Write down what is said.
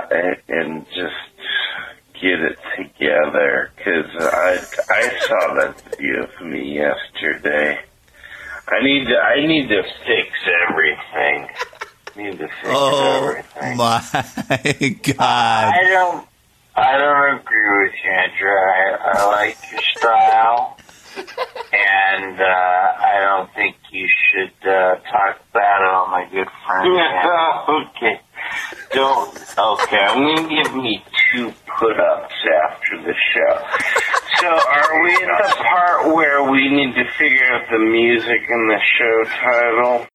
and just get it together, because I saw that video of me yesterday. I need to fix everything. Everything. My God! I don't agree with you, Andrew. I like your style, and I don't think you should talk bad about my good friend. Okay. Okay, I'm going to give me 2 put-ups after the show. So are we at the part where we need to figure out the music and the show title?